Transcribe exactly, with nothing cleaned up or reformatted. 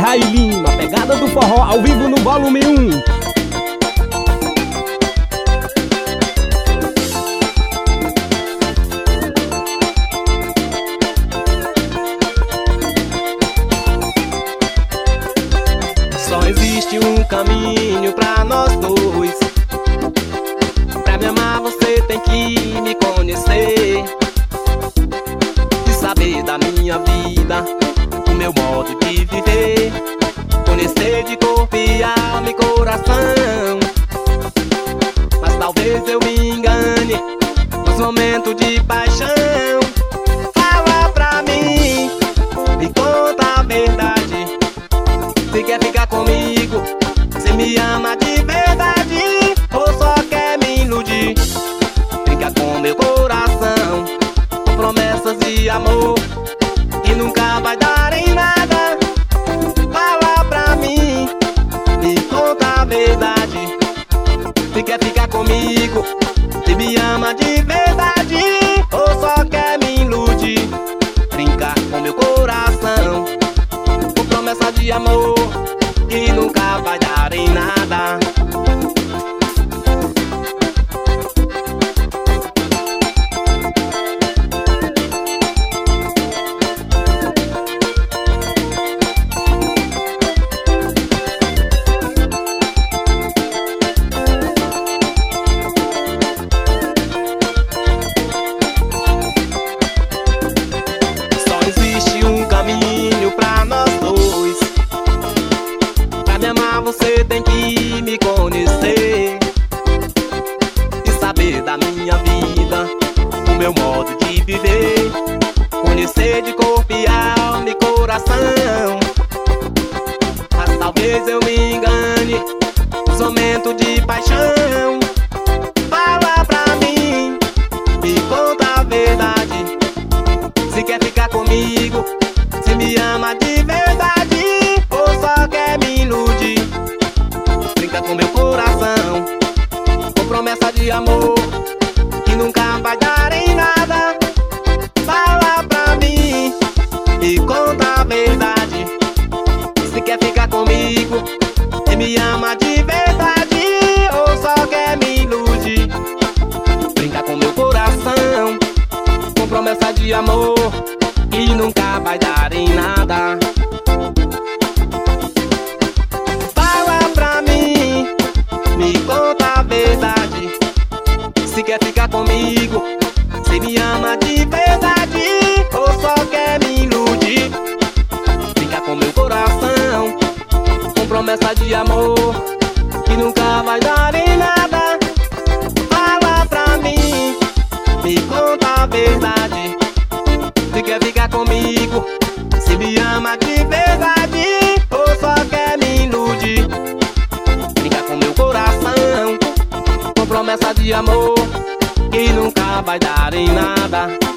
Rai Lima, pegada do forró ao vivo no volume um. Só existe um caminho pra nós dois. Pra me amar você tem que me conhecer e saber da minha vida, o meu modo de viver. Conhecer de corpo e alma e coração. Mas talvez eu me engane nos momentos de paixão. Fala pra mim, me conta a verdade. Se quer ficar comigo, se me ama de verdade, ou só quer me iludir. Brinca com meu coração, com promessas de amor que nunca vai dar em nada. Fala pra mim, me conta a verdade. Se quer ficar comigo, se me ama de verdade, ou só quer me iludir. Brinca com meu coração, com promessa de amor que nunca vai dar em nada. Só existe um caminho pra nós dois. Pra me amar você tem que me conhecer e saber da minha vida, o meu modo de viver. Conhecer de corpo e alma e coração. Mas talvez eu me engane nos momentos de paixão. Fala pra mim, me conta a verdade. Se quer ficar comigo, se me ama de verdade, ou só quer me iludir. Brinca com meu coração, com promessa de amor que nunca vai dar em nada. Fala pra mim, me conta a verdade. Se quer ficar comigo, se me ama de verdade, ou só quer me iludir. Brinca com meu coração, com promessa de amor que nunca vai dar em nada. Fala pra mim, me conta a verdade. Se quer ficar comigo, se me ama de verdade, ou só quer me iludir. Brinca com meu coração, com promessa de amor que nunca vai dar em nada. Fala pra mim, me conta a verdade. Se quer ficar comigo, se me ama de verdade, ou só quer me iludir. Brinca com meu coração, com promessa de amor que nunca vai dar em nada.